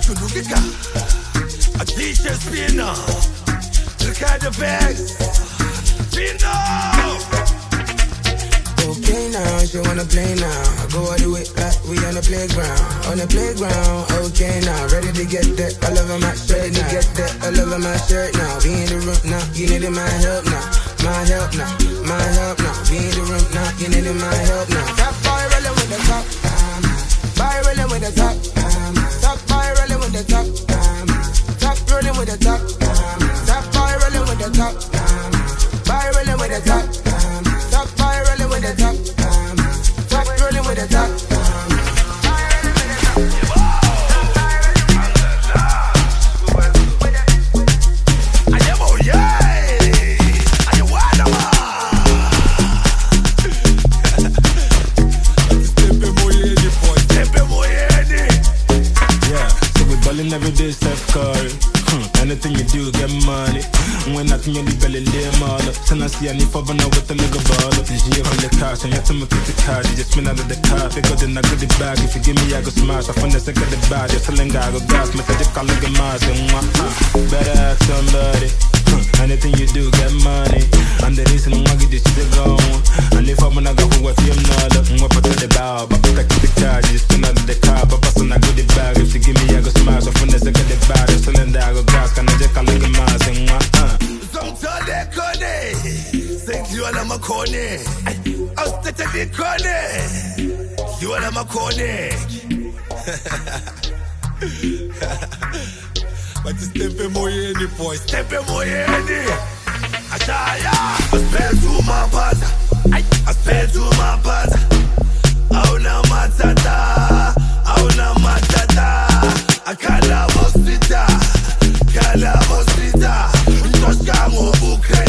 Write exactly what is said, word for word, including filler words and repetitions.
chulukika. A teacher spinner. Look at the bags. Spinner. Okay now, she wanna play now. Go all the way like we on the playground. On the playground, okay now. Ready to get that all over my shirt now. Get that all over my shirt now. Be in the room now, you need my help now. My help now, my help now. Be in the room now, you need my help now. Top boy rolling with the top. Boy rolling with the top. Top boy rolling with the top. Top rolling with the top. Top boy rolling with the top. Boy rolling with the top. Top boy rolling with the top. Top rolling with the top. Every day, Steph Curry. Hmm. Anything you do, get money. When nothing you need, belly lay mother. Send us the any for now with the nigga baller. This year on the cash, and you have to make the card. You just spin out of the car. They got the nugget the bag. If you give me, I go smash. I find the second the bag. You're selling guy, go gas. Message you calling the mass. Better ask somebody. Anything you do, get money. I'm the reason why I get this shit going. And if I'm gonna go with you, I'm not up. I'm up to the bow. But I get the card. You just spin out of the car. But pass on, I go the bag. If you give me, I go smash. I find the second the bag. You're selling the go gas. Can I just call it the mass? Don't tell the corner. Think you are my corner. I'll stay to the corner. You are my corner. But you step in more any boy, step in more any. Ashaya, I spell to my buzzer. I spell to my buzzer. Auna matata, auna matata. I call a mosquita, call a mosquita. Just come over,